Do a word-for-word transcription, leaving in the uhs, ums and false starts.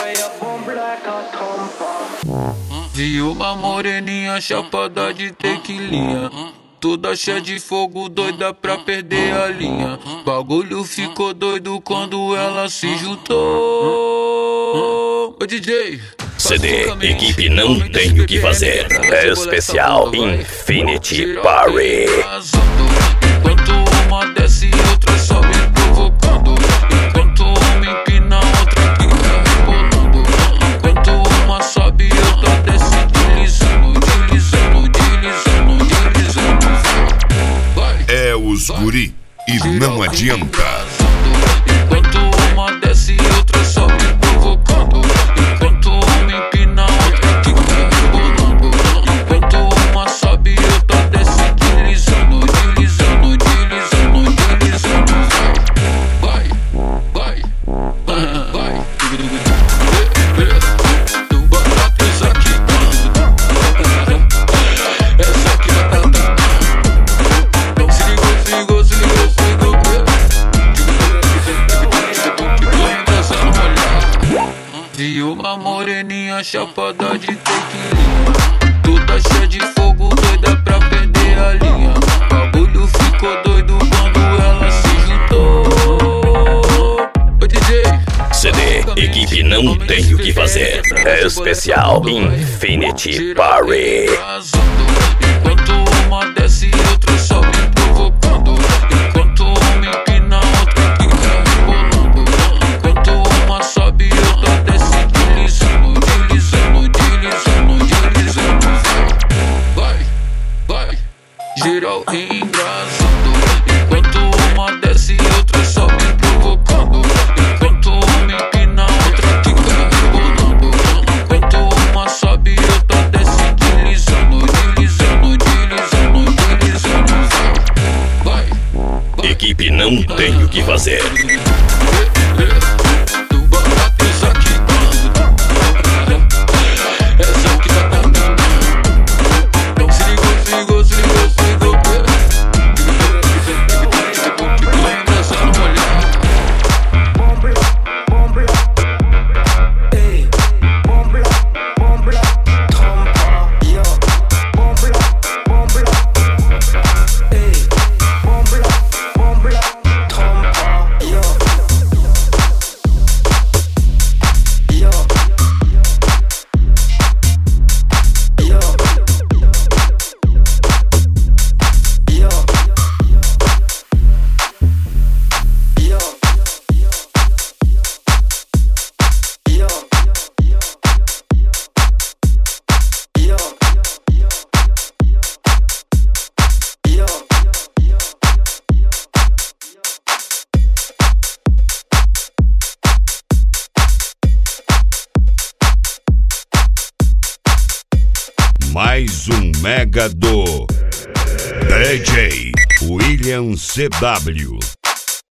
Vi uma moreninha chapada de tequilinha, toda cheia de fogo, doida pra perder a linha. Bagulho ficou doido quando ela se juntou. Ô D J, C D, equipe não tem o que fazer. É especial Infinity Party. Enquanto uma desce e outra sobe provocando, enquanto uma empina, outra fica rebolando. Enquanto uma sobe e outra desce deslizando, deslizando, deslizando, deslizando. Vai. É os guri e não adianta. Enquanto uma desce e outra sobe provocando, enquanto uma empina, outra fica rebolando. Enquanto uma sobe e outra desce deslizando, deslizando, deslizando, deslizando. Vai, vai, vai, vai. Do barato essa aqui, essa aqui vai cantar. Se ligou, se ligou, se ligou, se ligou. Vi uma moreninha chapada de tequilinha, toda cheia de fogo, doida pra perder a linha. Bagulho ficou doido quando ela se juntou. Ô D J, C D, equipe não tem o que fazer. É especial Infinity Party. Enquanto uma desce e outra sobe provocando, enquanto uma empina, outra fica rebolando. Enquanto uma sobe e outra desce deslizando, deslizando, deslizando, deslizando. Vai, vai, geral engraçando. Enquanto uma desce e outra sobe provocando, enquanto uma empina, outra fica rebolando. Enquanto uma sobe e outra desce deslizando, deslizando, deslizando, deslizando. Vai, vai. Equipe não tem o que fazer. Do barato essa aqui, essa aqui vai cantar. Se ligou, se ligou, se ligou, se ligou. Lembra essa mulher. Mais um mega do D J William C W.